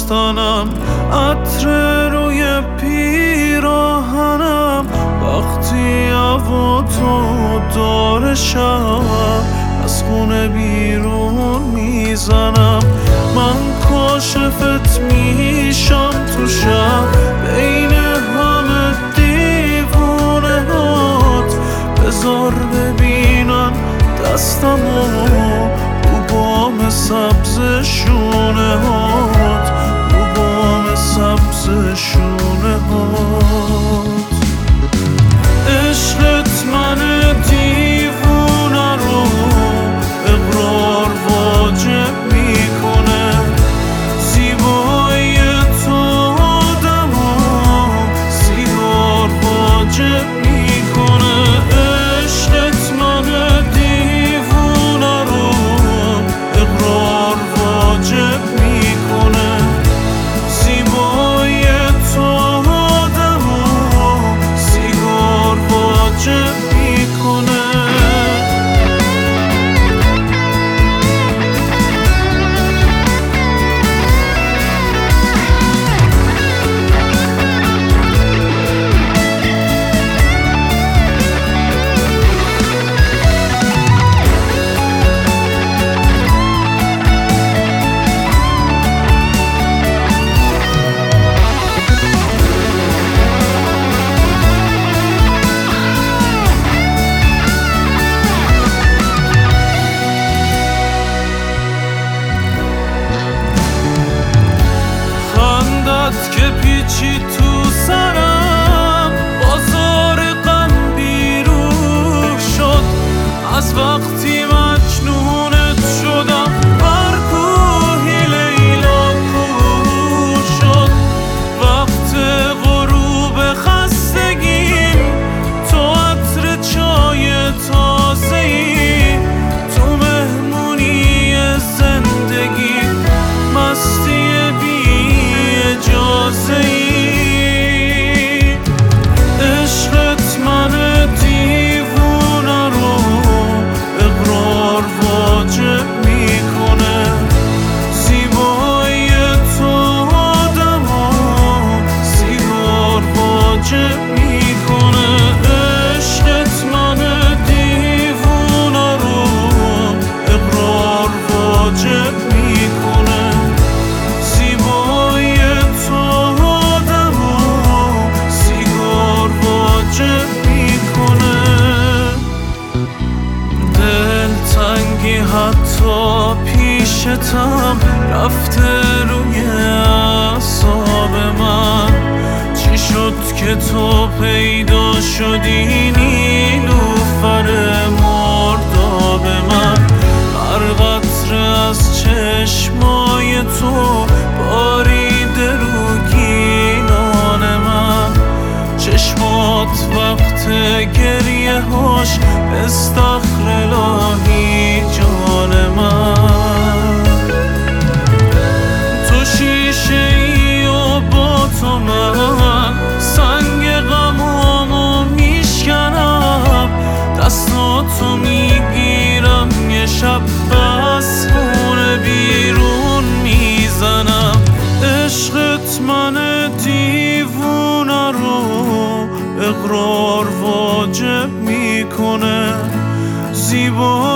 داستانم، عطر روی پیراهنم، وقتی هوا تو دور شب از خونه بیرون میزنم. من کاشفت میشم تو شب بین همه دیوونه هات، بذار ببینم دستمو رو بام سبز شونه هات، رو بام سبز شونه هات. عشقت من دیوونه رو اقرار واجب میکنه، زیبایی تو آدمو سیگار واجب میکنه. عشقت من دیوونه رو اقرار واجب میکنه، زیبایی تو آدمو سیگار واجب میکنه. که پیچی تو سرم، بازار غم بیروح شد از وقتی مجنونت شدم. هر کوهی لیلا کوه شد، وقت غروب خستگیم تو عطر چای تازه‌ای، تو مهمونی زندگی مستی عشقت من دیوونه رو اقرار واجب میکنه، زیبایی تو آدمو سیگار واجب میکنه. عشقت من دیوونه رو اقرار واجب میکنه، زیبایی تو آدمو سیگار واجب میکنه. دل تنگی حتی پیشتم رفته روی اعصاب من، چی شد که تو پیدا شدی نیلوفر مرداب من. هر قطره از چشمای تو باریده رو گیلان من، چشمات وقت گریه هاش استخر الهی جان من. تو شیشه ای و با تو من سنگ غمامو میشکنم، دستاتو میگیرم یه شب از خونه بیرون میزنم. عشقت من دیوونه رو اقرار واجب میکنه، زیبا